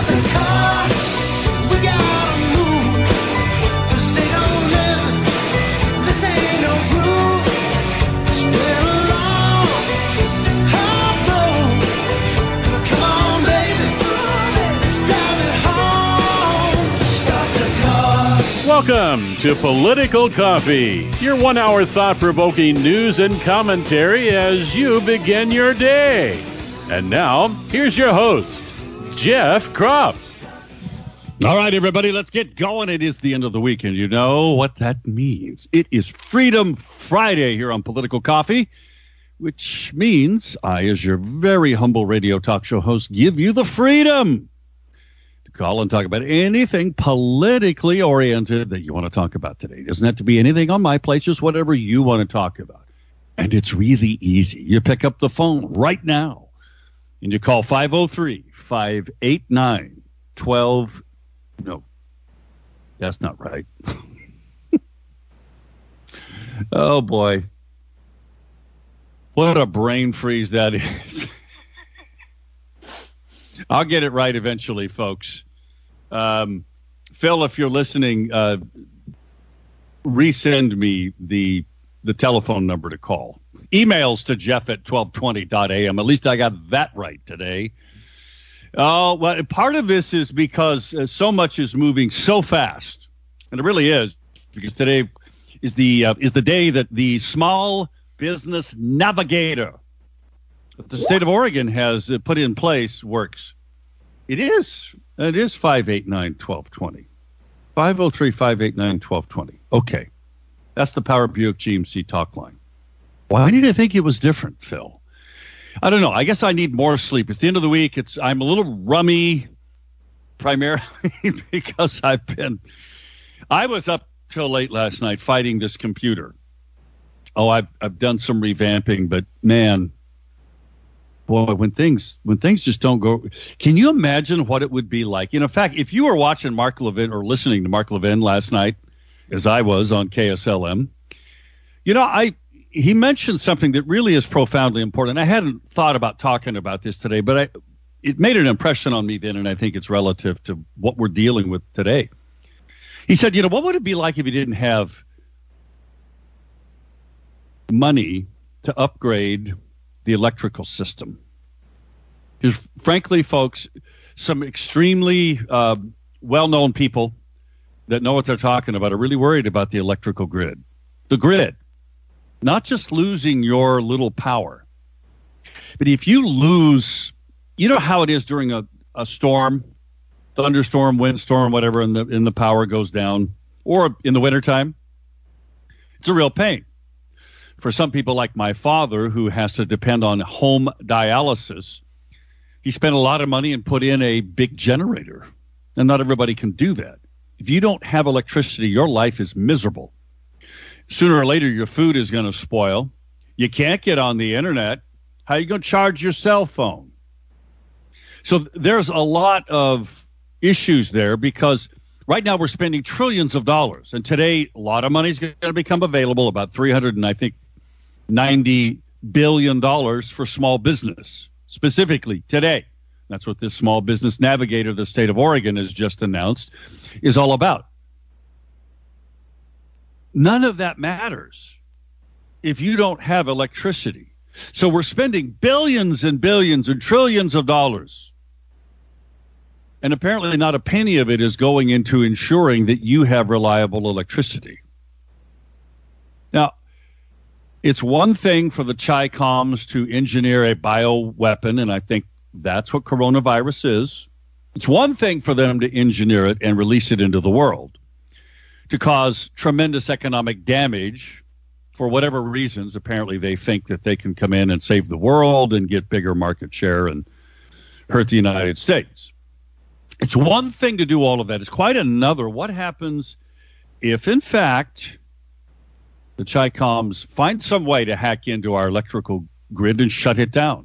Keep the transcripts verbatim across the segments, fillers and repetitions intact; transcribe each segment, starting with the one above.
Stop the car. We gotta move. This ain't no living. This ain't no groove. It's been a long, hard road. Come on, baby. Let's drive it home. Stop the car. Welcome to Political Coffee, your one-hour thought-provoking news and commentary as you begin your day. And now, here's your host, Jeff Kropf. All right, everybody, let's get going. It is the end of the week, and you know what that means. It is Freedom Friday here on Political Coffee, which means I, as your very humble radio talk show host, give you the freedom to call and talk about anything politically oriented that you want to talk about today. It doesn't have to be anything on my plate, just whatever you want to talk about. And it's really easy. You pick up the phone right now, and you call five oh three, five eight nine, one two. No, that's not right. Oh, boy. What a brain freeze that is. I'll get it right eventually, folks. Um, Phil, if you're listening, uh, resend me the the telephone number to call. Emails to Jeff at twelve twenty dot a m. At least I got that right today. Oh, well, part of this is because uh, so much is moving so fast, and it really is, because today is the uh, is the day that the Small Business Navigator that the state of Oregon has uh, put in place works. It is. It is five eight nine, one two two zero. five oh three, five eight nine, one two two zero. Okay. That's the Power Buick G M C talk line. Why did I think it was different, Phil? I don't know. I guess I need more sleep. It's the end of the week. It's I'm a little rummy, primarily because I've been. I was up till late last night fighting this computer. Oh, I've I've done some revamping, but man, boy, when things when things just don't go. Can you imagine what it would be like? You know, in fact, if you were watching Mark Levin or listening to Mark Levin last night, as I was on K S L M, you know, I. He mentioned something that really is profoundly important. I hadn't thought about talking about this today, but I, it made an impression on me then, and I think it's relative to what we're dealing with today. He said, you know, what would it be like if you didn't have money to upgrade the electrical system? Because frankly, folks, some extremely uh, well-known people that know what they're talking about are really worried about the electrical grid. The grid. Not just losing your little power, but if you lose, you know how it is during a, a storm, thunderstorm, windstorm, whatever, and the and the power goes down, or in the wintertime, it's a real pain. For some people like my father, who has to depend on home dialysis, he spent a lot of money and put in a big generator, and not everybody can do that. If you don't have electricity, your life is miserable. Sooner or later, your food is going to spoil. You can't get on the internet. How are you going to charge your cell phone? So there's a lot of issues there because right now we're spending trillions of dollars. And today, a lot of money is going to become available, about three hundred and I think ninety billion dollars for small business, specifically today. That's what this Small Business Navigator the state of Oregon has just announced is all about. None of that matters if you don't have electricity. So we're spending billions and billions and trillions of dollars. And apparently not a penny of it is going into ensuring that you have reliable electricity. Now, it's one thing for the Chi-Coms to engineer a bioweapon, and I think that's what coronavirus is. It's one thing for them to engineer it and release it into the world, to cause tremendous economic damage for whatever reasons. Apparently they think that they can come in and save the world and get bigger market share and hurt the United States. It's one thing to do all of that. It's quite another. What happens if, in fact, the Chi-Coms find some way to hack into our electrical grid and shut it down?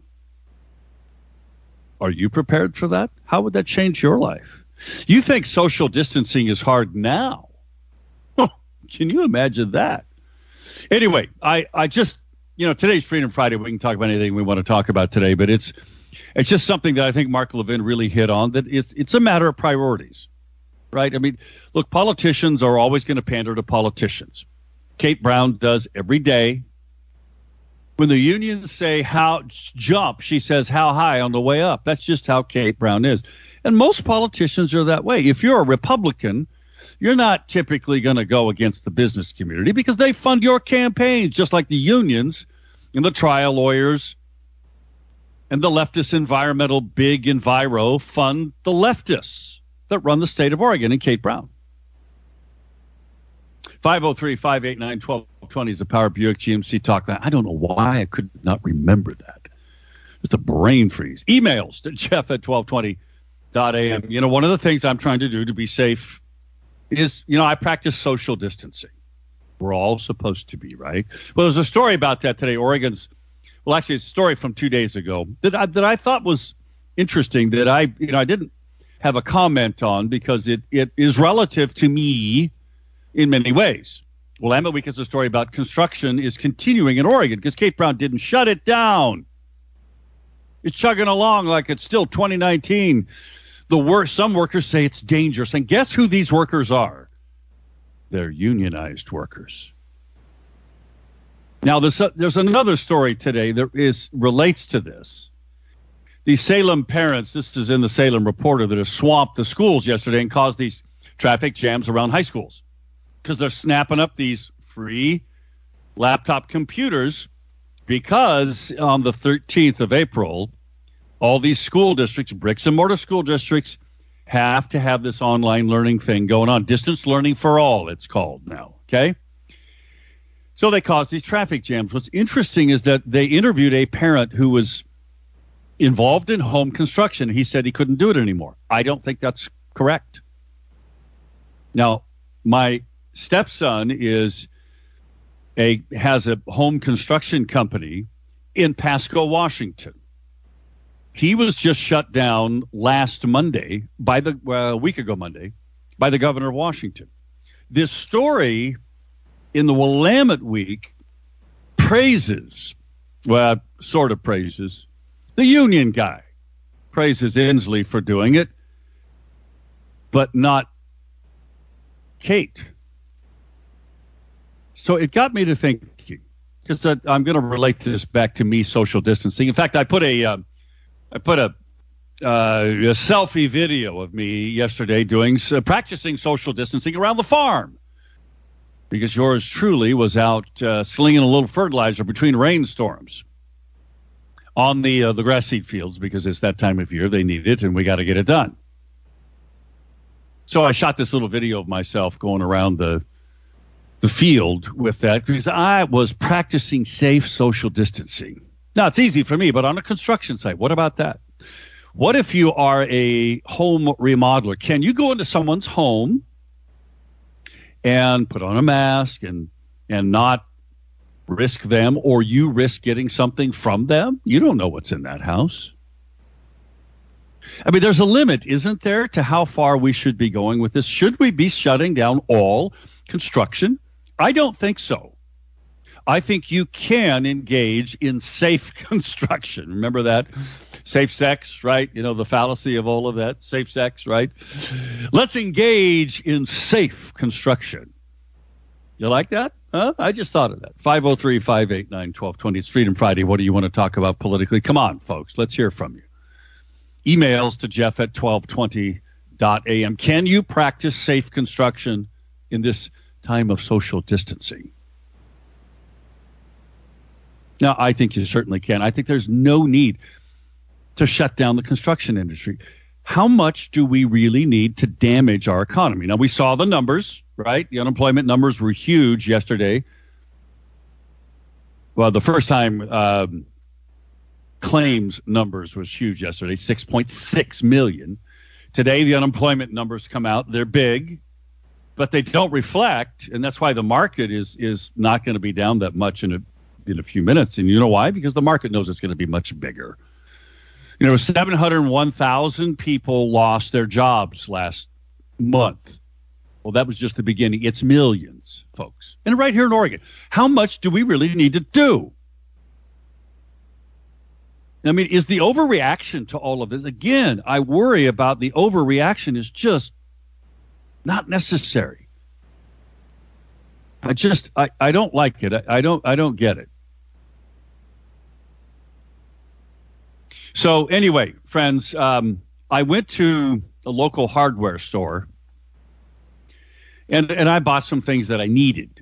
Are you prepared for that? How would that change your life? You think social distancing is hard now. Can you imagine that? Anyway, I, I just, you know, today's Freedom Friday. We can talk about anything we want to talk about today, but it's It's just something that I think Mark Levin really hit on, that it's, it's a matter of priorities, right? I mean, look, politicians are always going to pander to politicians. Kate Brown does every day. When the unions say how jump, she says how high on the way up. That's just how Kate Brown is. And most politicians are that way. If you're a Republican, you're not typically going to go against the business community because they fund your campaigns, just like the unions and the trial lawyers and the leftist environmental big Enviro fund the leftists that run the state of Oregon and Kate Brown. five oh three, five eight nine, one two two zero is the Power Buick G M C Talk. I don't know why I could not remember that. Just a brain freeze. Emails to Jeff at twelve twenty dot a m. You know, one of the things I'm trying to do to be safe is, you know, I practice social distancing. We're all supposed to be, right? Well, there's a story about that today. Oregon's, well, actually, it's a story from two days ago that I, that I thought was interesting, that I, you know, I didn't have a comment on because it, it is relative to me in many ways. Willamette Week is a story about construction is continuing in Oregon because Kate Brown didn't shut it down. It's chugging along like it's still twenty nineteen. The worst, some workers say it's dangerous. And guess who these workers are? They're unionized workers. Now, there's, a, there's another story today that is relates to this. These Salem parents, this is in the Salem Reporter, that have swamped the schools yesterday and caused these traffic jams around high schools because they're snapping up these free laptop computers because on the thirteenth of April, all these school districts, bricks and mortar school districts, have to have this online learning thing going on. Distance learning for all, it's called now, okay? So they caused these traffic jams. What's interesting is that they interviewed a parent who was involved in home construction. He said he couldn't do it anymore. I don't think that's correct. Now, my stepson is a has a home construction company in Pasco, Washington. He was just shut down last Monday by the uh, a week ago Monday by the governor of Washington. This story in the Willamette Week praises, well, sort of praises, the union guy, praises Inslee for doing it, but not Kate. So it got me to thinking, because I'm going to relate this back to me social distancing. In fact, I put a uh, I put a, uh, a selfie video of me yesterday doing uh, practicing social distancing around the farm, because yours truly was out uh, slinging a little fertilizer between rainstorms on the uh, the grass seed fields, because it's that time of year, they need it, and we got to get it done. So I shot this little video of myself going around the the field with that, because I was practicing safe social distancing. Now, it's easy for me, but on a construction site, what about that? What if you are a home remodeler? Can you go into someone's home and put on a mask and and not risk them, or you risk getting something from them? You don't know what's in that house. I mean, there's a limit, isn't there, to how far we should be going with this? Should we be shutting down all construction? I don't think so. I think you can engage in safe construction. Remember that? Safe sex, right? You know, the fallacy of all of that. Safe sex, right? Let's engage in safe construction. You like that? Huh? I just thought of that. five oh three, five eight nine, one two two zero. It's Freedom Friday. What do you want to talk about politically? Come on, folks. Let's hear from you. Emails to Jeff at twelve twenty dot a m. Can you practice safe construction in this time of social distancing? Now, I think you certainly can. I think there's no need to shut down the construction industry. How much do we really need to damage our economy? Now, we saw the numbers, right? The unemployment numbers were huge yesterday. Well, the first time um, claims numbers was huge yesterday, six point six million. Today, the unemployment numbers come out. They're big, but they don't reflect, and that's why the market is is not going to be down that much in a in a few minutes. And you know why? Because the market knows it's going to be much bigger. You know, seven hundred one thousand people lost their jobs last month. Well, that was just the beginning. It's millions, folks. And right here in Oregon, how much do we really need to do? I mean, is the overreaction to all of this? Again, I worry about the overreaction is just not necessary. I just, I, I don't like it. I, I don't, I don't get it. So anyway, friends, um, I went to a local hardware store and, and I bought some things that I needed.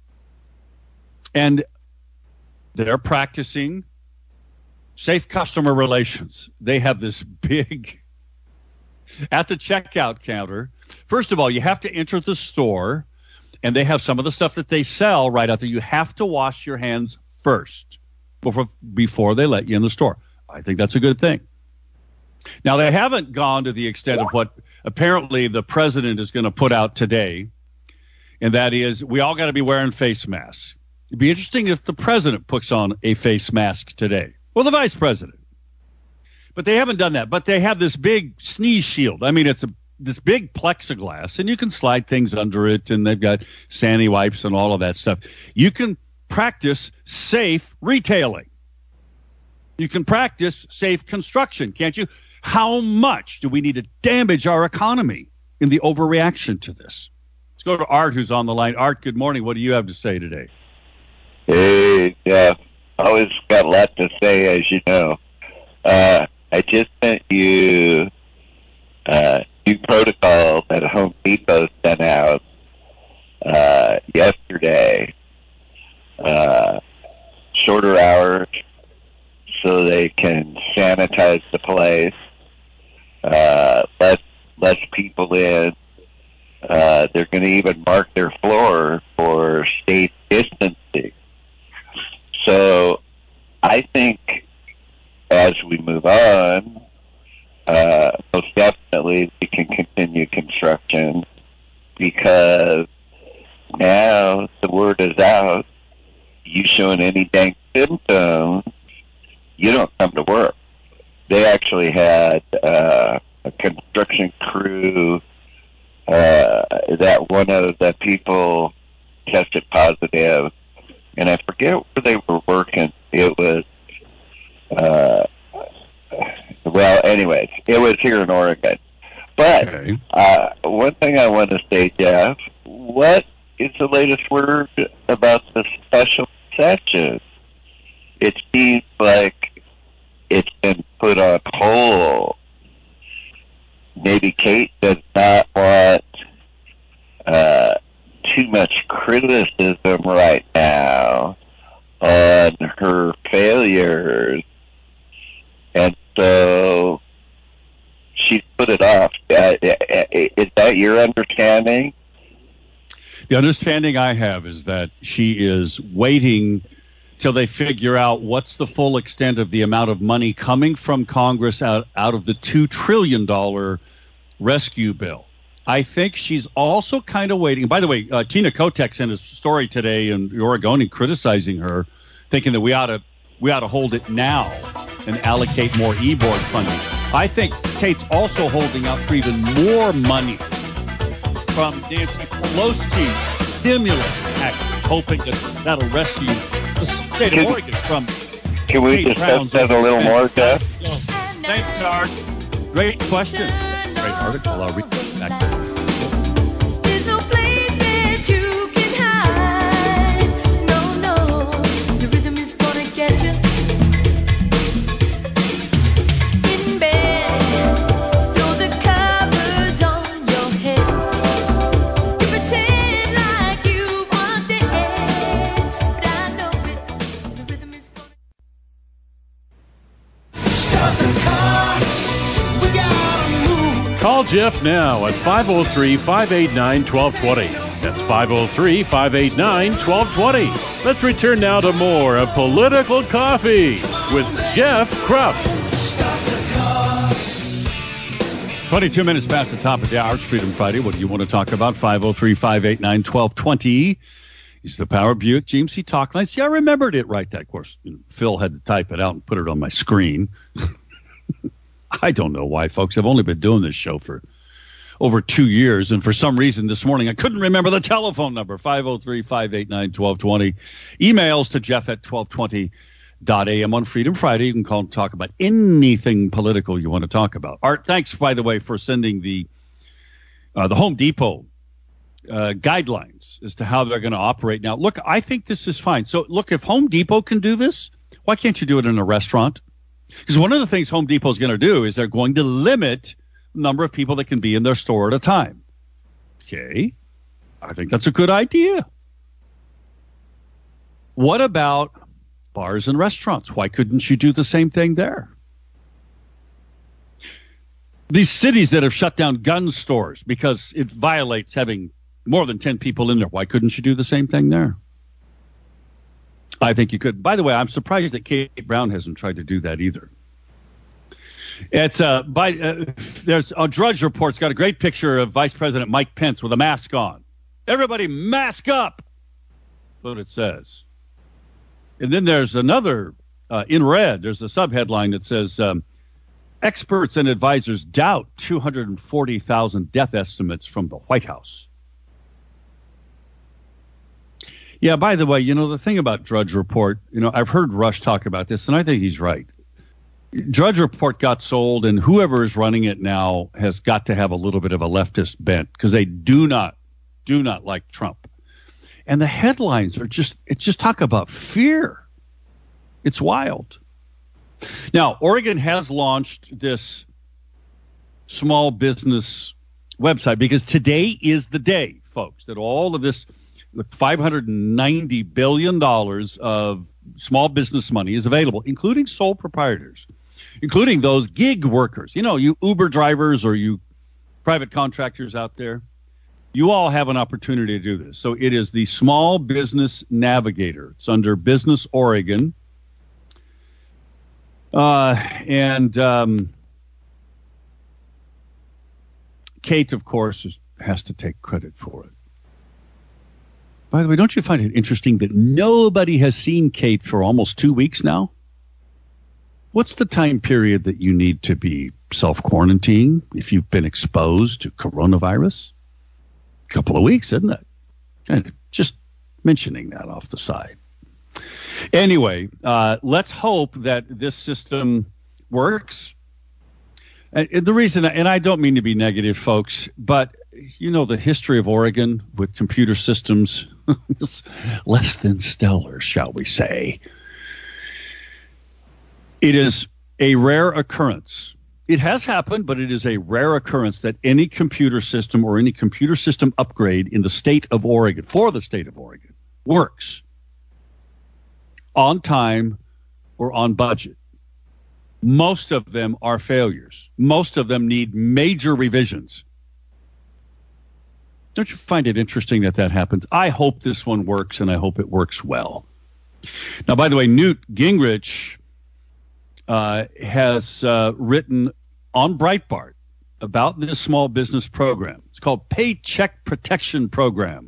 And they're practicing safe customer relations. They have this big, at the checkout counter. First of all, you have to enter the store, and they have some of the stuff that they sell right out there. You have to wash your hands first before, before they let you in the store. I think that's a good thing. Now, they haven't gone to the extent of what apparently the president is going to put out today, and that is we all got to be wearing face masks. It'd be interesting if the president puts on a face mask today. Well, the vice president. But they haven't done that. But they have this big sneeze shield. I mean, it's a this big plexiglass, and you can slide things under it, and they've got sandy wipes and all of that stuff. You can practice safe retailing. You can practice safe construction, can't you? How much do we need to damage our economy in the overreaction to this? Let's go to Art, who's on the line. Art, good morning. What do you have to say today? Hey, Jeff. Always got a lot to say, as you know. Uh, I just sent you uh, new protocol that Home Depot sent out uh, yesterday. Uh, shorter hours so they can sanitize the place. Uh, less, less people in. Uh, they're going to even mark their floor for safe distancing. So I think as we move on, uh, most definitely we can continue construction because now the word is out. You showing any dang symptoms, you don't come to work. They actually had uh, a construction crew uh, that one of the people tested positive. And I forget where they were working. It was, uh, well, anyways, it was here in Oregon. But Okay. uh, one thing I want to say, Jeff, what is the latest word about the special session? It seems like it's been put on hold. Maybe Kate does not want uh, too much criticism right now on her failures, and so she put it off. Uh, is that your understanding? The understanding I have is that she is waiting till they figure out what's the full extent of the amount of money coming from Congress out, out of the two trillion dollars rescue bill. I think she's also kind of waiting. By the way, uh, Tina Kotek sent a story today in the Oregonian criticizing her, thinking that we ought to we ought to hold it now and allocate more e-board funding. I think Kate's also holding out for even more money from Nancy Pelosi's stimulus package, hoping that that'll rescue the state of Oregon from. Can we Kate discuss Brown's that a little more, Jeff? Thanks, Art. Great question. Great article. I'll read it back. There's no place that you can hide. No, no, the rhythm is gonna get you. In bed, throw the covers on your head. You pretend like you want it, but I know it. The rhythm is gonna. Stop the car. We gotta move. Call Jeff now at five oh three, five eight nine, one two two oh. That's five oh three, five eight nine, one two two oh. Let's return now to more of Political Coffee with Jeff Krupp. twenty-two minutes past the top of the hour. It's Freedom Friday. What do you want to talk about? five oh three, five eight nine, one two two oh is the Power Buick G M C talk line. See, I remembered it right. That, of course, you know, Phil had to type it out and put it on my screen. I don't know why, folks. I've only been doing this show for over two years, and for some reason this morning I couldn't remember the telephone number, five oh three, five eight nine, one two two oh. Emails to Jeff at twelve twenty A M on Freedom Friday. You can call and talk about anything political you want to talk about. Art, thanks, by the way, for sending the uh, the Home Depot uh, guidelines as to how they're going to operate. Now, look, I think this is fine. So, look, if Home Depot can do this, why can't you do it in a restaurant? Because one of the things Home Depot is going to do is they're going to limit the number of people that can be in their store at a time. Okay, I think that's a good idea. What about bars and restaurants? Why couldn't you do the same thing there? These cities that have shut down gun stores because it violates having more than ten people in there, why couldn't you do the same thing there? I think you could. By the way, I'm surprised that Kate Brown hasn't tried to do that either. It's uh, by uh, there's a Drudge Report's got a great picture of Vice President Mike Pence with a mask on. Everybody mask up. That's what it says. And then there's another, uh, in red, there's a subheadline that says, um, experts and advisors doubt two hundred forty thousand death estimates from the White House. Yeah, by the way, you know, the thing about Drudge Report, you know, I've heard Rush talk about this, and I think he's right. Drudge Report got sold, and whoever is running it now has got to have a little bit of a leftist bent because they do not, do not like Trump. And the headlines are just, it's just talk about fear. It's wild. Now, Oregon has launched this small business website because today is the day, folks, that all of this five hundred ninety billion dollars of small business money is available, including sole proprietors, including those gig workers. You know, you Uber drivers or you private contractors out there. You all have an opportunity to do this. So it is the Small Business Navigator. It's under Business Oregon. Uh, and um, Kate, of course, is, has to take credit for it. By the way, don't you find it interesting that nobody has seen Kate for almost two weeks now? What's the time period that you need to be self-quarantining if you've been exposed to coronavirus? Couple of weeks, isn't it? Kind of just mentioning that off the side. Anyway, uh, let's hope that this system works. And the reason, and I don't mean to be negative, folks, but you know the history of Oregon with computer systems is less than stellar, shall we say. It is a rare occurrence. It has happened, but it is a rare occurrence that any computer system or any computer system upgrade in the state of Oregon, for the state of Oregon, works on time or on budget. Most of them are failures. Most of them need major revisions. Don't you find it interesting that that happens? I hope this one works, and I hope it works well. Now, by the way, Newt Gingrich Uh, has uh, written on Breitbart about this small business program. It's called Paycheck Protection Program.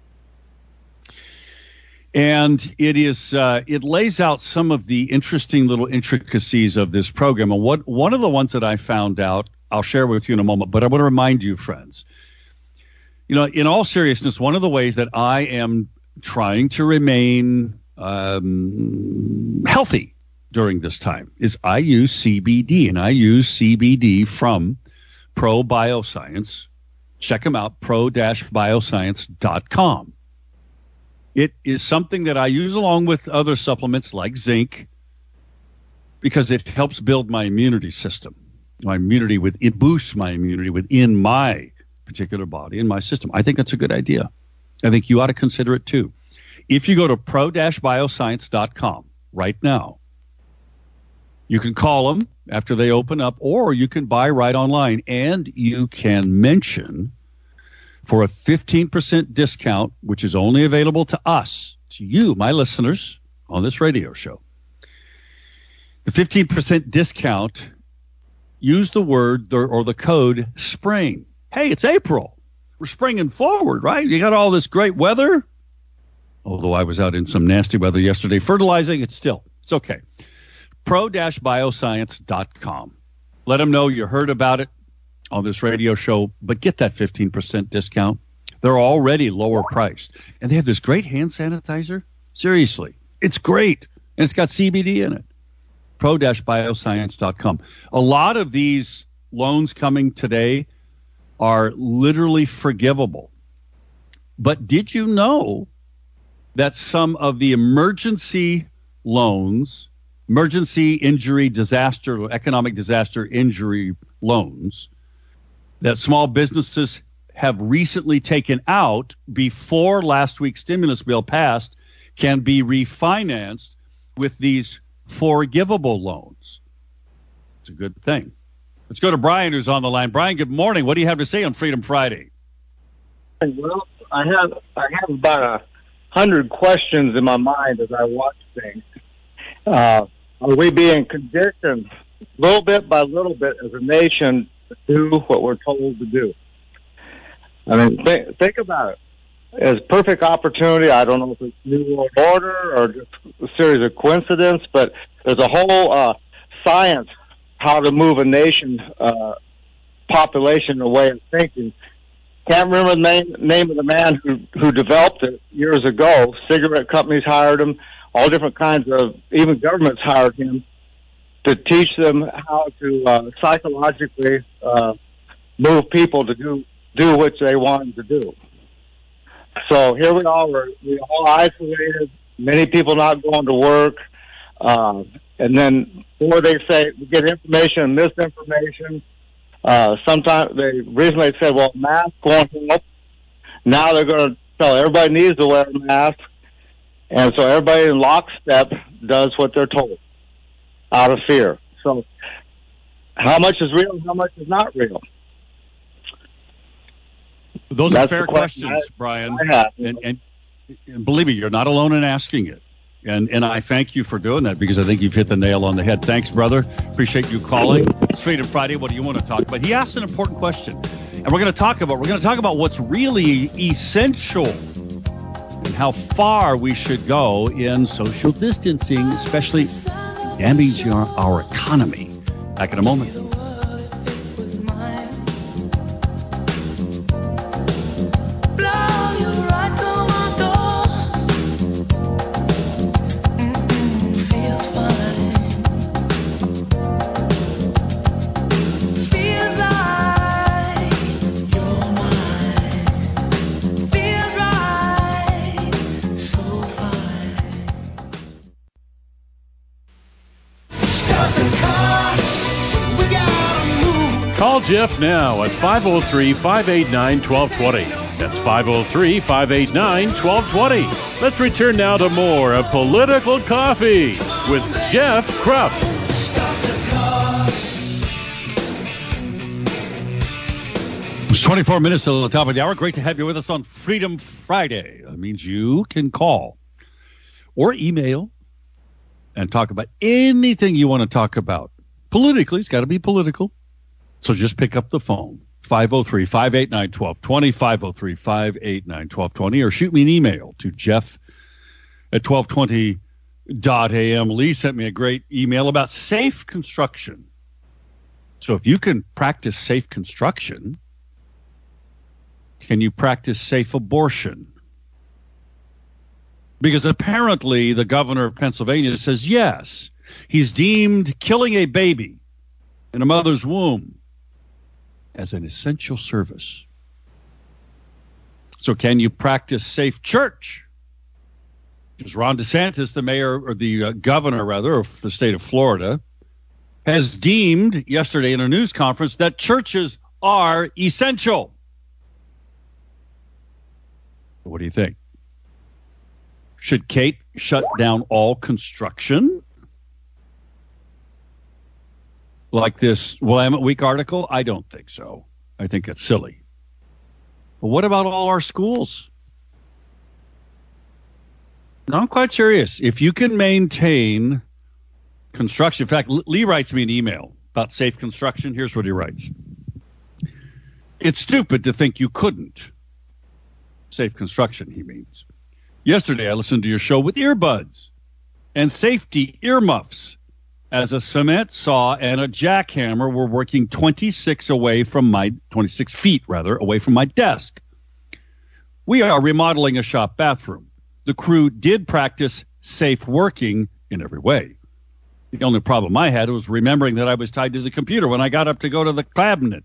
And it is uh, it lays out some of the interesting little intricacies of this program. And what one of the ones that I found out, I'll share with you in a moment, but I want to remind you, friends, you know, in all seriousness, one of the ways that I am trying to remain um, healthy during this time is I use C B D, and I use C B D from Pro Bioscience. Check them out, pro dash bioscience dot com. It is something that I use along with other supplements like zinc because it helps build my immunity system. My immunity with it boosts my immunity within my particular body and my system. I think that's a good idea. I think you ought to consider it too. If you go to pro dash bioscience dot com right now, you can call them after they open up, or you can buy right online, and you can mention for a fifteen percent discount, which is only available to us, to you, my listeners, on this radio show. The fifteen percent discount, use the word or the code SPRING. Hey, it's April. We're springing forward, right? You got all this great weather. Although I was out in some nasty weather yesterday fertilizing, it's still, it's okay. pro dash bioscience dot com. Let them know you heard about it on this radio show, but get that fifteen percent discount. They're already lower priced. And they have this great hand sanitizer. Seriously, it's great. And it's got C B D in it. pro dash bioscience dot com. A lot of these loans coming today are literally forgivable. But did you know that some of the emergency loans, emergency injury disaster, economic disaster injury loans that small businesses have recently taken out before last week's stimulus bill passed can be refinanced with these forgivable loans? It's a good thing. Let's go to Brian, who's on the line. Brian, good morning. What do you have to say on Freedom Friday? Well, I have I have about a hundred questions in my mind as I watch things. Uh, are we being conditioned little bit by little bit as a nation to do what we're told to do? I mean, th- think about it. As perfect opportunity, I don't know if it's New World Order or just a series of coincidence, but there's a whole uh, science how to move a nation uh, population, a way of thinking. Can't remember the name, name of the man who, who developed it years ago. Cigarette companies hired him. All different kinds of, even governments hired him to teach them how to uh, psychologically uh, move people to do do what they want them to do. So here we are. We're, we're all isolated. Many people not going to work. Uh, and then before they say we get information and misinformation, uh, sometimes they recently said, well, masks won't help. Now they're going to tell everybody needs to wear a mask. And so everybody in lockstep does what they're told out of fear. So how much is real and how much is not real? Those That's are fair the question questions, I- Brian. I have. And, and, and believe me, you're not alone in asking it. And and I thank you for doing that because I think you've hit the nail on the head. Thanks, brother. Appreciate you calling. It's Freedom Friday. What do you want to talk about? He asked an important question. And we're going to talk about we're going to talk about what's really essential and how far we should go in social distancing, especially damaging our, our economy. Back in a moment. Call Jeff now at five oh three, five eight nine, one two two zero. That's five oh three, five eight nine, one two two zero. Let's return now to more of Political Coffee with Jeff Krupp. It's twenty-four minutes till the top of the hour. Great to have you with us on Freedom Friday. That means you can call or email and talk about anything you want to talk about. Politically, it's got to be political. So just pick up the phone, five oh three, five eight nine, one two two zero, five oh three, five eight nine, one two two zero, or shoot me an email to jeff at twelve twenty dot a m. Lee sent me a great email about safe construction. So if you can practice safe construction, can you practice safe abortion? Because apparently the governor of Pennsylvania says yes. He's deemed killing a baby in a mother's womb as an essential service. So can you practice safe church? Because Ron DeSantis, the mayor, or the uh, governor, rather, of the state of Florida, has deemed yesterday in a news conference that churches are essential. What do you think? Should Kate shut down all construction? Like this Willamette Week article? I don't think so. I think that's silly. But what about all our schools? No, I'm quite serious. If you can maintain construction, in fact, Lee writes me an email about safe construction. Here's what he writes. It's stupid to think you couldn't. Safe construction, he means. Yesterday, I listened to your show with earbuds and safety earmuffs as a cement saw and a jackhammer were working twenty-six away from my twenty-six feet rather away from my desk. We are remodeling a shop bathroom. The crew did practice safe working in every way. The only problem I had was remembering that I was tied to the computer when I got up to go to the cabinet.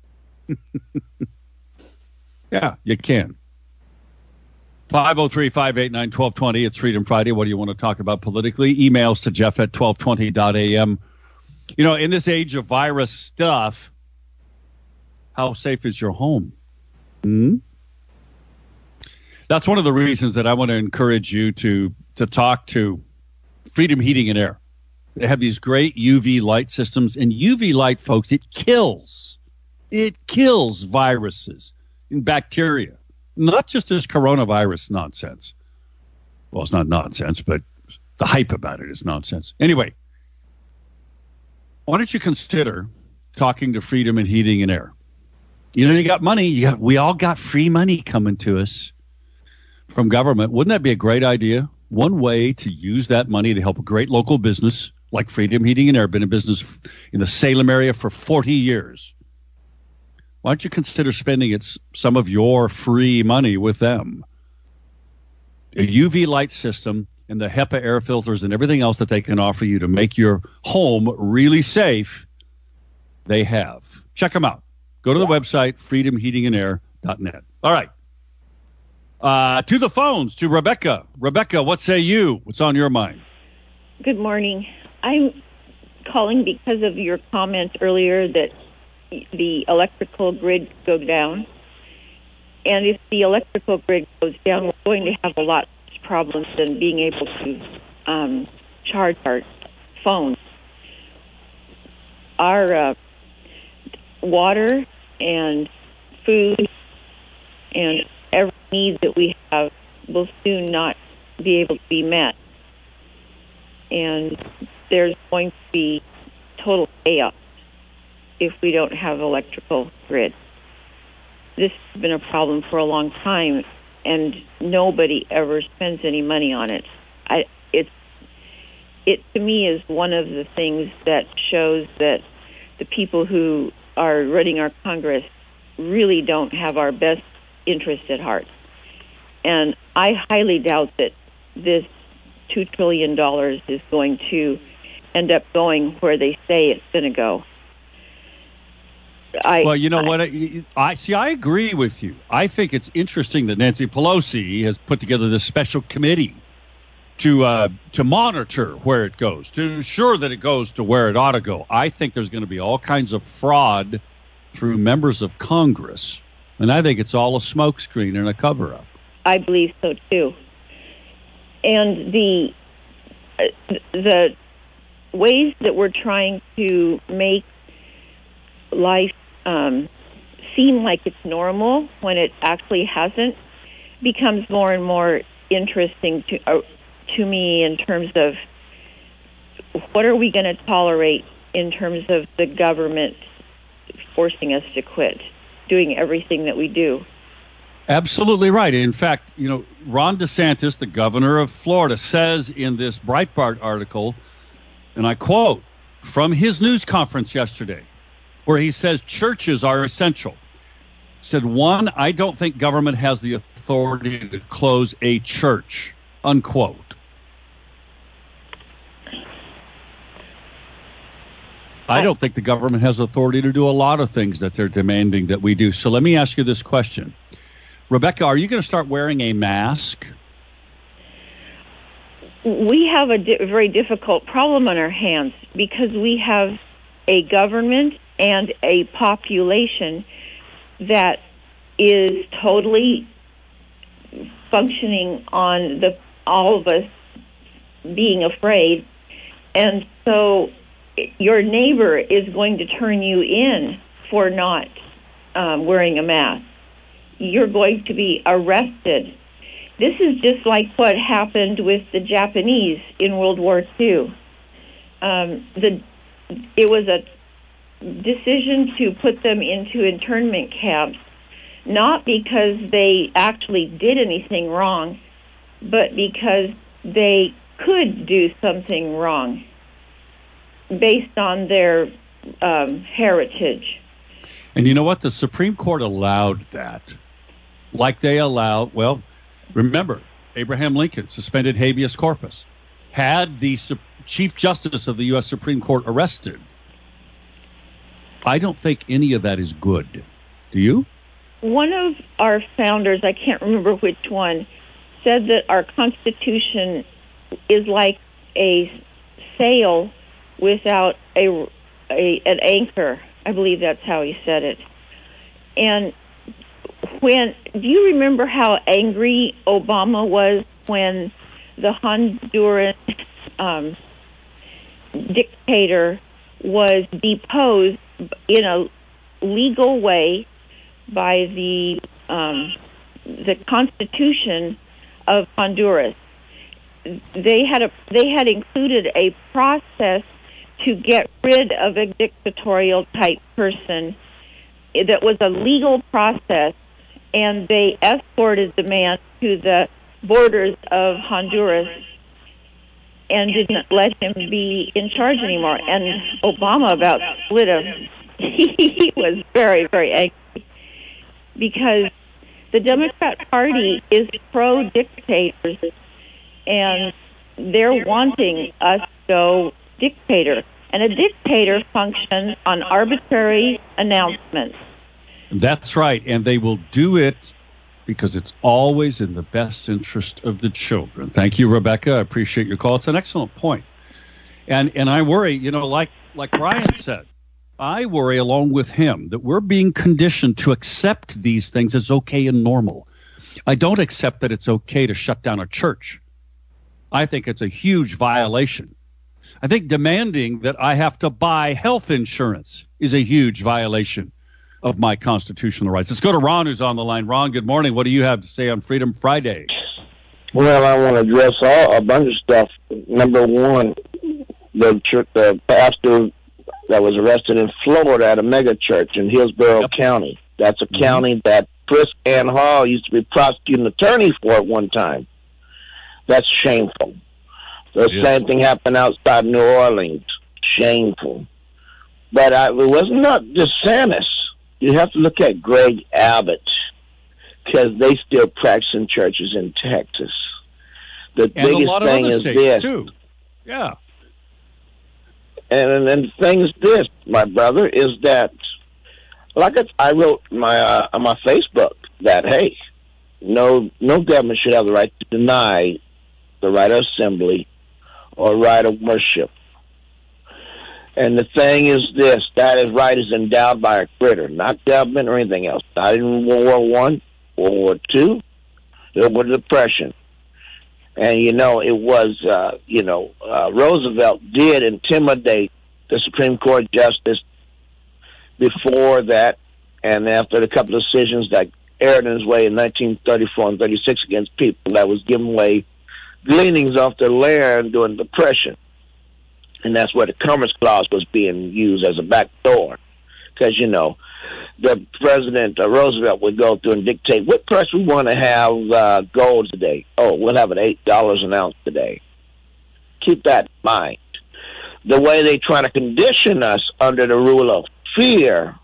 Yeah, you can. five oh three, five eight nine, one two two zero. It's Freedom Friday. What do you want to talk about politically? Emails to Jeff at twelve twenty dot a m. You know, in this age of virus stuff, how safe is your home? Hmm? That's one of the reasons that I want to encourage you to, to talk to Freedom Heating and Air. They have these great U V light systems, and U V light, folks, it kills. It kills viruses and bacteria, not just this coronavirus nonsense. Well, it's not nonsense, but the hype about it is nonsense. Anyway, why don't you consider talking to Freedom and Heating and Air? You know, you got money. You got, we all got free money coming to us from government. Wouldn't that be a great idea? One way to use that money to help a great local business like Freedom Heating and Air, been in business in the Salem area for forty years. Why don't you consider spending it, some of your free money with them? A U V light system and the HEPA air filters and everything else that they can offer you to make your home really safe, they have. Check them out. Go to the website, freedom heating and air dot net. All right. Uh, to the phones, to Rebecca. Rebecca, what say you? What's on your mind? Good morning. I'm calling because of your comment earlier that the electrical grid go down. And if the electrical grid goes down, we're going to have a lot of problems than being able to um, charge our phones. Our uh, water and food and every need that we have will soon not be able to be met. And there's going to be total chaos if we don't have electrical grid. This has been a problem for a long time, and nobody ever spends any money on it. I, it's, it to me is one of the things that shows that the people who are running our Congress really don't have our best interest at heart. And I highly doubt that this two trillion dollars is going to end up going where they say it's going to go. I, well, you know I, what? I, I see. I agree with you. I think it's interesting that Nancy Pelosi has put together this special committee to uh, to monitor where it goes, to ensure that it goes to where it ought to go. I think there's going to be all kinds of fraud through members of Congress, and I think it's all a smokescreen and a cover-up. I believe so too. And the uh, the ways that we're trying to make life um, seem like it's normal when it actually hasn't becomes more and more interesting to uh, to me in terms of what are we going to tolerate in terms of the government forcing us to quit doing everything that we do. Absolutely right. In fact, you know, Ron DeSantis, the governor of Florida, says in this Breitbart article, and I quote from his news conference yesterday, where he says churches are essential. Said, one, I don't think government has the authority to close a church, unquote. I don't think the government has authority to do a lot of things that they're demanding that we do. So let me ask you this question. Rebecca, are you going to start wearing a mask? We have a di- very difficult problem on our hands because we have a government and a population that is totally functioning on the all of us being afraid. And so your neighbor is going to turn you in for not um, wearing a mask. You're going to be arrested. This is just like what happened with the Japanese in World War Two. Um, the it was a decision to put them into internment camps, not because they actually did anything wrong, but because they could do something wrong based on their um, heritage. And you know what? The Supreme Court allowed that. Like they allow, well, remember, Abraham Lincoln suspended habeas corpus. had the Su- Chief Justice of the U S Supreme Court arrested. I don't think any of that is good. Do you? One of our founders, I can't remember which one, said that our Constitution is like a sail without a, a an anchor. I believe that's how he said it. And when do you remember how angry Obama was when the Honduran um, dictator was deposed in a legal way by the um, the Constitution of Honduras? They had a they had included a process to get rid of a dictatorial type person that was a legal process, and they escorted the man to the borders of Honduras and didn't let him be in charge anymore. And Obama about split him. He was very, very angry because the Democrat Party is pro-dictators, and they're wanting us to go dictator. And a dictator functions on arbitrary announcements. That's right, and they will do it because it's always in the best interest of the children. Thank you, Rebecca. I appreciate your call. It's an excellent point. And and I worry, you know, like like Brian said, I worry along with him that we're being conditioned to accept these things as okay and normal. I don't accept that it's okay to shut down a church. I think it's a huge violation. I think demanding that I have to buy health insurance is a huge violation of my constitutional rights. Let's go to Ron, who's on the line. Ron, good morning. What do you have to say on Freedom Friday? Well, I want to address all, a bunch of stuff. Number one, the church, the pastor that was arrested in Florida at a mega church in Hillsborough Yep. County. That's a Mhm. county that Chris Ann Hall used to be prosecuting attorney for at one time. That's shameful. The Yes. same thing happened outside New Orleans. Shameful. But I, it was not DeSantis. You have to look at Greg Abbott, because they still practice in churches in Texas. The And a biggest lot of thing other is states, this. too. Yeah. And, and and the thing is this, my brother, is that, like I, I wrote my uh, on my Facebook, that, hey, no no government should have the right to deny the right of assembly or right of worship. And the thing is this, that is right is endowed by a critter, not government or anything else. Not in World War One, World War Two, there was Depression. And, you know, it was, uh, you know, uh, Roosevelt did intimidate the Supreme Court justice before that, and after a couple of decisions that aired in his way in nineteen thirty-four and thirty-six against people that was giving away gleanings off their land during the Depression. And that's where the Commerce Clause was being used as a back door. Because, you know, the President uh, Roosevelt would go through and dictate, what price we want to have uh, gold today? Oh, we'll have it eight dollars an ounce today. Keep that in mind. The way they try to condition us under the rule of fear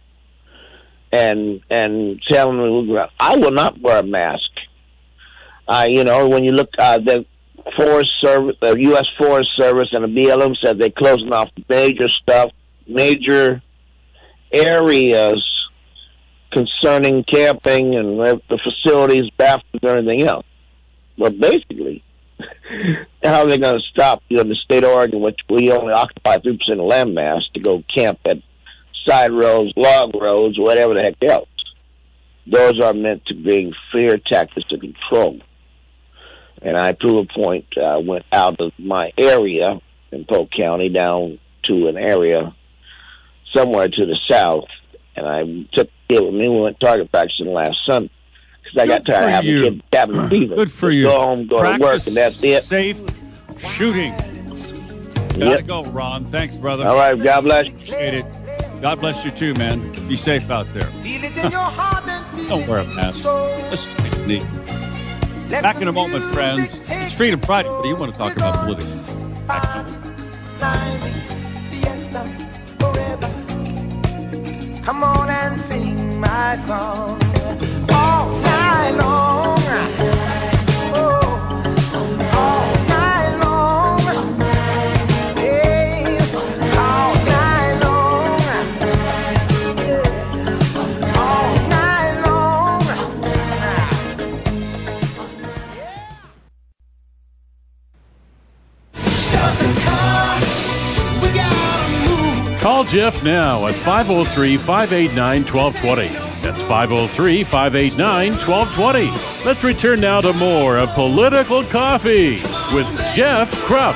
and and telling me, I will not wear a mask. Uh, you know, when you look, uh, the Forest Service, the U S Forest Service and the B L M said they're closing off major stuff, major areas concerning camping and the facilities, bathrooms, and everything else. Well, basically, how are they going to stop you in the state of Oregon, which we only occupy three percent of land mass, to go camp at side roads, log roads, whatever the heck else? Those are meant to be fear tactics to control. And I, to a point, uh, went out of my area in Polk County down to an area somewhere to the south, and I took it with me. We went target practicing last Sunday because I got Good tired of for having you. kid cabin fever. Good for Just you. Go home, go Practice to work, and that's it. Safe shooting. Gotta Yep. go, Ron. Thanks, brother. All right, God bless you. Appreciate it. God bless you too, man. Be safe out there. Don't wear a mask. That's neat. Back in a moment, friends. It's Freedom Friday. What do you want to talk about politics? Come on and sing my song all night long. Oh, all night long. Jeff now at five oh three, five eight nine, one two two zero. That's five oh three, five eight nine, one two two zero. Let's return now to more of Political Coffee with Jeff Krupp.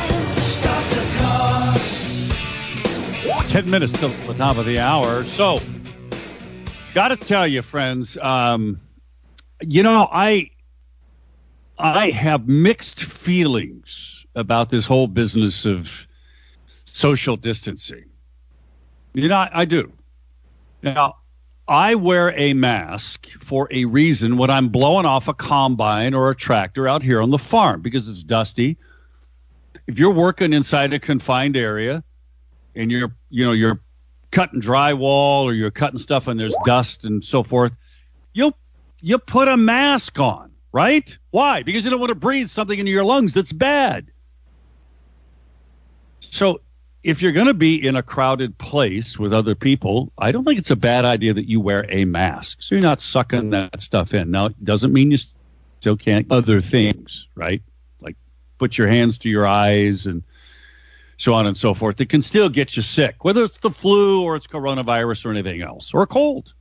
Ten minutes till the top of the hour. So, got to tell you, friends, um, you know, I I have mixed feelings about this whole business of social distancing. You know, I, I do. Now, I wear a mask for a reason when I'm blowing off a combine or a tractor out here on the farm because it's dusty. If you're working inside a confined area and you're, you know, you're cutting drywall or you're cutting stuff and there's dust and so forth, you you put a mask on, right? Why? Because you don't want to breathe something into your lungs that's bad. So if you're going to be in a crowded place with other people, I don't think it's a bad idea that you wear a mask. So you're not sucking that stuff in. Now, it doesn't mean you still can't other things, right? Like put your hands to your eyes and so on and so forth. It can still get you sick, whether it's the flu or it's coronavirus or anything else, or a cold.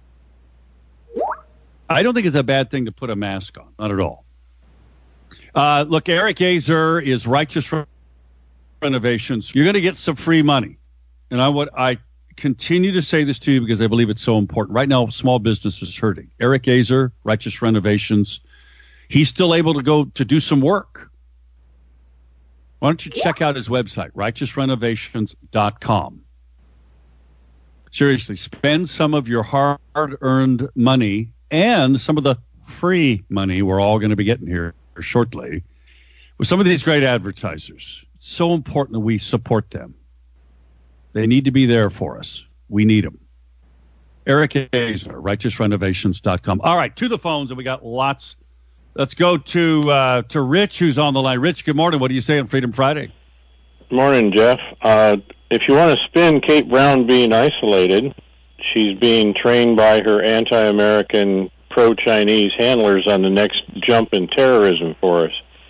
I don't think it's a bad thing to put a mask on, not at all. Uh, look, Eric Azer is Righteous Renovations. You're going to get some free money. And I would I continue to say this to you because I believe it's so important. Right now, small business is hurting. Eric Azer, Righteous Renovations, he's still able to go to do some work. Why don't you check out his website, righteous renovations dot com. Seriously, spend some of your hard-earned money and some of the free money we're all going to be getting here shortly with some of these great advertisers. It's so important that we support them. They need to be there for us. We need them. Eric Azer, righteous renovations dot com. All right, to the phones, and we got lots. Let's go to uh, to Rich, who's on the line. Rich, good morning. What do you say on Freedom Friday? Morning, Jeff. Uh, if you want to spin Kate Brown being isolated, she's being trained by her anti-American, pro-Chinese handlers on the next jump in terrorism for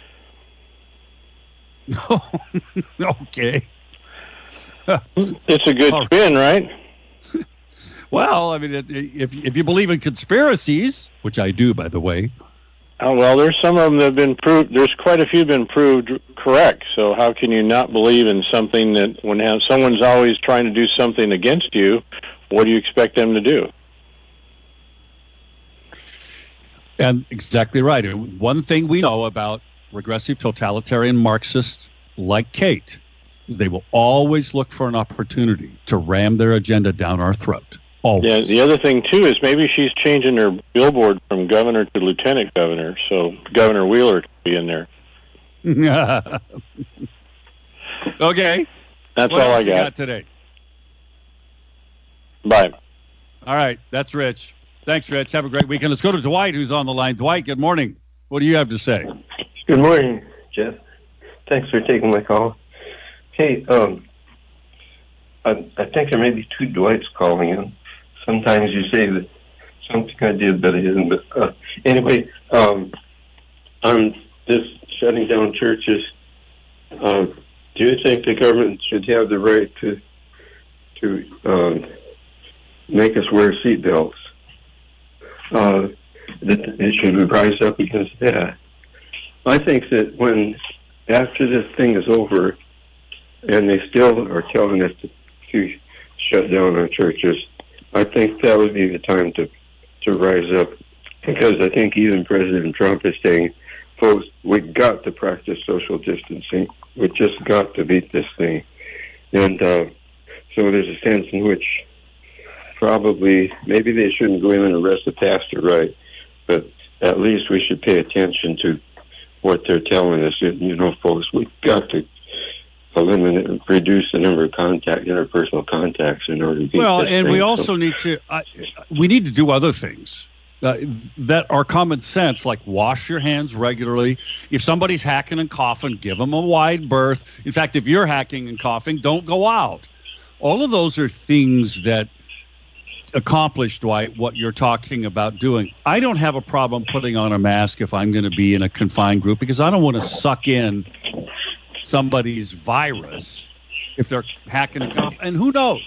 us. Okay. It's a good spin, right? Well, I mean, if if you believe in conspiracies, which I do, by the way. Oh, well, there's some of them that have been proved. There's quite a few been proved correct. So how can you not believe in something that when someone's always trying to do something against you, what do you expect them to do? And exactly right. One thing we know about regressive totalitarian Marxists like Kate, they will always look for an opportunity to ram their agenda down our throat. Always. Yeah, the other thing, too, is maybe she's changing her billboard from governor to lieutenant governor, so Governor Wheeler could be in there. Okay. That's what all else I you got. got today. Bye. All right, that's Rich. Thanks, Rich. Have a great weekend. Let's go to Dwight, who's on the line. Dwight, good morning. What do you have to say? Good morning, Jeff. Thanks for taking my call. Hey, um, I, I think there may be two Dwights calling in. Sometimes you say that something I did that it isn't. But uh, anyway, um, on this shutting down churches, uh, do you think the government should have the right to to um, make us wear seatbelts? Uh, that it should rise up against that. I think that when after this thing is over, and they still are telling us to, to shut down our churches, I think that would be the time to, to rise up, because I think even President Trump is saying, folks, we've got to practice social distancing. We've just got to beat this thing. And uh, so there's a sense in which probably, maybe they shouldn't go in and arrest the pastor, right? But at least we should pay attention to what they're telling us. You know, folks, we've got to eliminate, reduce the number of contact, interpersonal contacts in order to beat well, this and thing. we also So, need to uh, we need to do other things uh, that are common sense, like wash your hands regularly. If somebody's hacking and coughing, give them a wide berth. In fact, if you're hacking and coughing, don't go out. All of those are things that accomplish, Dwight, what you're talking about doing. I don't have a problem putting on a mask if I'm going to be in a confined group, because I don't want to suck in somebody's virus if they're hacking and coughing. And who knows?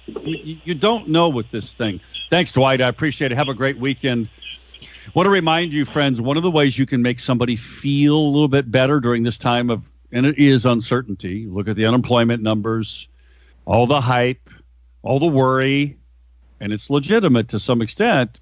You, you don't know with this thing. Thanks, Dwight. I appreciate it. Have a great weekend. Want to remind you, friends, one of the ways you can make somebody feel a little bit better during this time of, and it is uncertainty. Look at the unemployment numbers, all the hype, all the worry, and it's legitimate to some extent.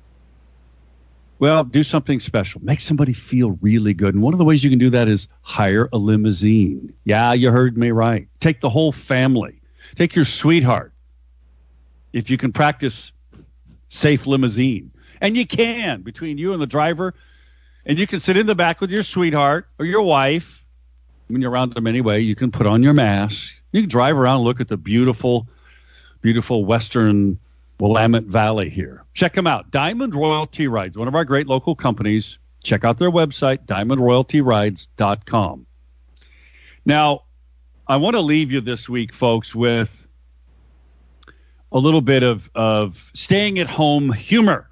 Well, do something special. Make somebody feel really good. And one of the ways you can do that is hire a limousine. Yeah, you heard me right. Take the whole family. Take your sweetheart. If you can practice safe limousine. And you can, between you and the driver. And you can sit in the back with your sweetheart or your wife. When you're around them anyway, you can put on your mask. You can drive around and look at the beautiful, beautiful western Willamette Valley here. Check them out. Diamond Royalty Rides, one of our great local companies. Check out their website, diamond royalty rides dot com. Now, I want to leave you this week, folks, with a little bit of, of staying at home humor.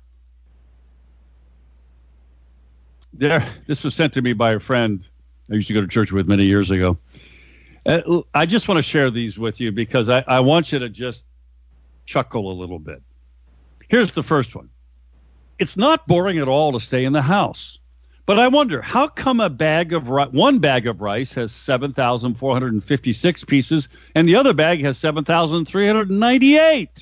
There, this was sent to me by a friend I used to go to church with many years ago. Uh, I just want to share these with you because I, I want you to just chuckle a little bit. Here's the first one. It's not boring at all to stay in the house. But I wonder, how come a bag of ri- one bag of rice has seven thousand four hundred fifty-six pieces and the other bag has seven thousand three hundred ninety-eight?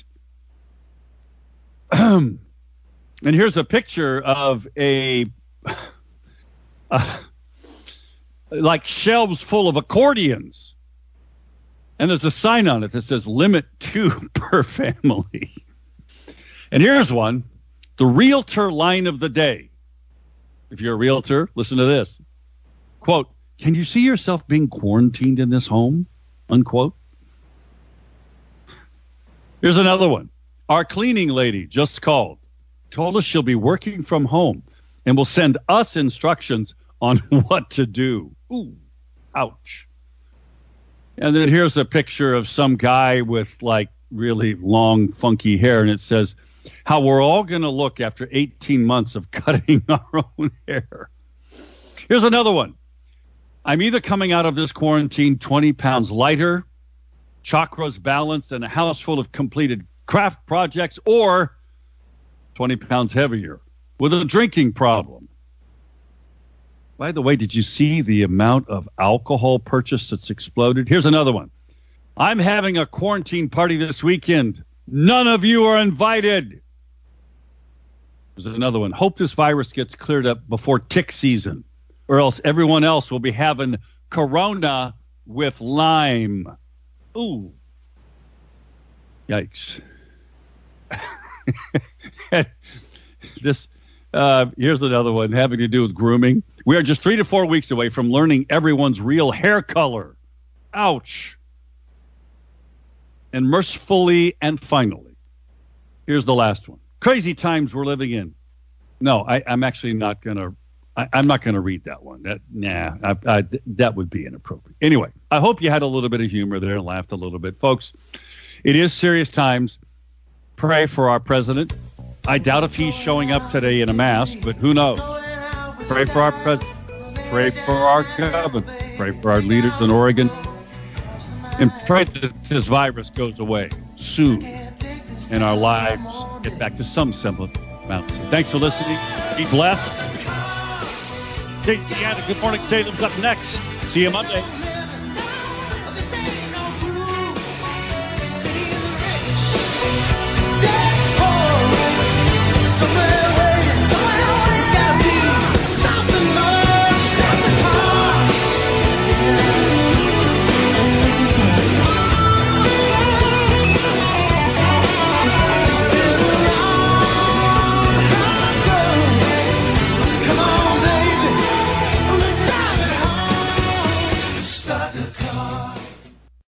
And here's a picture of a uh, like shelves full of accordions. And there's a sign on it that says limit two per family. And here's one, the realtor line of the day. If you're a realtor, listen to this. Quote, can you see yourself being quarantined in this home? Unquote. Here's another one. Our cleaning lady just called, told us she'll be working from home and will send us instructions on what to do. Ooh, ouch. And then here's a picture of some guy with like really long, funky hair, and it says, how we're all going to look after eighteen months of cutting our own hair. Here's another one. I'm either coming out of this quarantine twenty pounds lighter, chakras balanced, and a house full of completed craft projects, or twenty pounds heavier with a drinking problem. By the way, did you see the amount of alcohol purchase that's exploded? Here's another one. I'm having a quarantine party this weekend. None of you are invited. There's another one. Hope this virus gets cleared up before tick season, or else everyone else will be having corona with Lyme. Ooh. Yikes. This, uh, here's another one having to do with grooming. We are just three to four weeks away from learning everyone's real hair color. Ouch. And mercifully and finally, here's the last one. Crazy times we're living in. No, I, I'm actually not going to, I'm not going to read that one. That, nah, I, I, that would be inappropriate. Anyway, I hope you had a little bit of humor there and laughed a little bit. Folks, it is serious times. Pray for our president. I doubt if he's showing up today in a mask, but who knows? Pray for our president. Pray for our governor. Pray for our leaders in Oregon. And pray that this virus goes away soon and our lives get back to some semblance of normalcy. Thanks for listening. Be blessed. Stay Seattle. Good morning, Salem's up next. See you Monday.